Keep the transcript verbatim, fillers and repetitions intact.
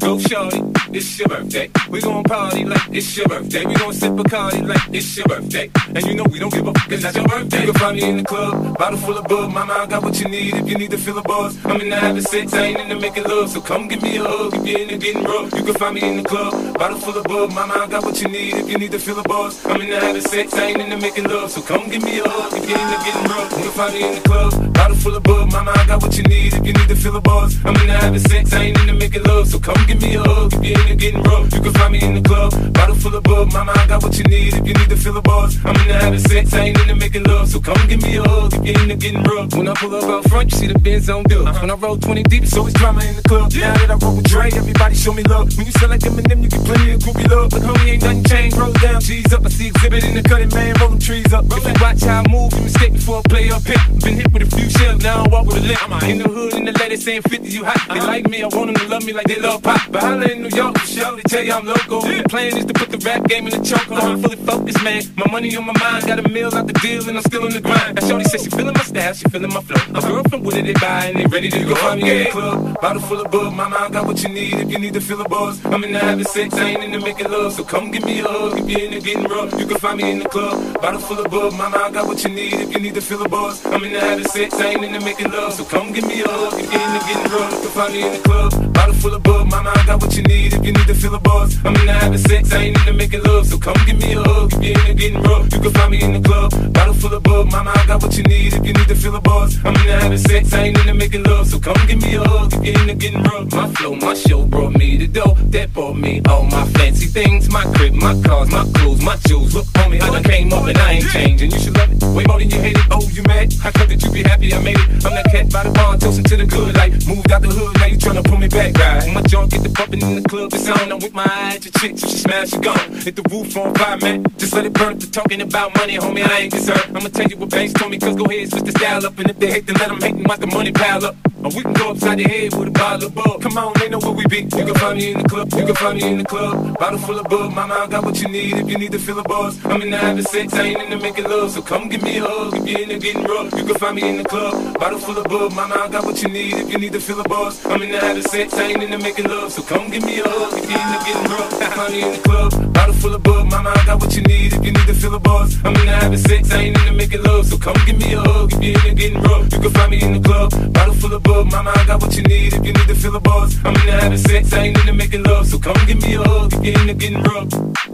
Go shorty, it's your birthday. We gon' party like it's your birthday. We gon' sip Bacardi like it's your birthday. And you know we don't give a fuck, it's not your birthday. You can find me in the club, bottle full of bug. Mama, I got what you need if you need to feel a buzz. I'm in the having sex, I ain't in the making love. So come give me a hug if you're in the getting rough. You can find me in the club, bottle full of bug. Mama, I got what you need if you need to feel a buzz. I'm in the having sex, I ain't in the making love. So come give me a hug if you're in the getting rough. You can find me in the club, bottle full of bug. Mama, I got what you need if you need to feel a buzz. I'm in the having sex, I ain't in the making love. So come give me a hug if you're in the getting rough. You can find me in the club, bottle full of bug. Mama, I got what you need if you need to feel a buzz. I'm in the having sex, I ain't in the making love. So come give me a hug if you're in the getting rough. When I pull up out front, you see the Benz on dub. Uh-huh. When I roll twenty deep, it's always drama in the club. Yeah. Now that I roll with Dre, everybody show me love. When you sell like Eminem, you get plenty of groupie love. But homie, ain't nothing changed. Roll down, G's up. I see exhibit in the cutting, man. Roll them trees up. Roll if you watch how I move, you mistake before I play up here. Been hit with a few shells, now I walk with a limp. I'm in the hood, and the ladies saying fifty, you hot. They like me, I want them to love me like they love pop. But holla in New York, for sure, they tell you I'm local. Yeah. The plan is to put the rap game in the choke. I'm fully focused, man. My money on my mind, got a meal out the deal, and I'm still in the grind. Now shorty says she feeling my style, she feeling my flow. My girlfriend, what did they buy, and they ready to go. Find me in the club, bottle full of bug. Mama, I got what you need if you need to feel a buzz. I'm in the having sex, I ain't in the making love. So come give me a hug if you're in the getting rough. You can find me in the club, bottle full of bug. Mama, I got what you need if you need to feel a buzz. I'm in the having sex, I ain't in the making love. So come give me a hug if you're in the getting rough. You can find me in the club, bottle full of bug. Mama, I got what you need if you need to feel a buzz. I'm in the having sex, I ain't in the making love. So come give me a hug if you're in the getting rough. You can find me in the club, bottle full of bug. Mama, I got what you need if you need to feel a buzz. I'm in the having sex, I ain't in the making love. So come give me a hug if you're in the getting rough. My flow, my show brought me the dough. That brought me all my fancy things. My crib, my cars, my clothes, my shoes. Look, homie, I done came up and I ain't changing. You should love it way more than you hate it. Oh, you mad? How come that you be happy I made it? I'm that cat by the bar, toasting to the good life. Moved out the hood, now you tryna pull me back, right? When my junk get the bumping in the club, it's on. I'm with my eye at your chick, so she smash, she gone. Hit the roof on fire, man. Just let it burn. If they're talking about money, homie, I ain't concerned. I'ma tell you what banks told me, cause go ahead, switch the style up. And if they hate, then let them hate and watch the money pile up. Or we can go upside the head with a bottle of bug. Come on, they know where we be. You can find me in the club, you can find me in the club. Bottle full of bug, mama, I got what you need if you need to feel a buzz. I'm in the having sex, I ain't in the making love. So come give me a hug if you're in the getting rough. You can find me in the club, bottle full of bug, mama, I got what you need if you need to feel a buzz. I'm in the having sex, I ain't in the making love. So come give me a hug if you're in the getting rough. You can find me in the club, bottle full of bug, mama, I got what you need if you need to feel a buzz. I'm in the having sex, I ain't in the making love. So come give me a hug if you're in the getting rough. You can find me in the club, bottle full of bug, mama, I got what you need if you need to feel a buzz. I'm in the having sex, I ain't in the making love. So come give me a hug if you're in the getting rough.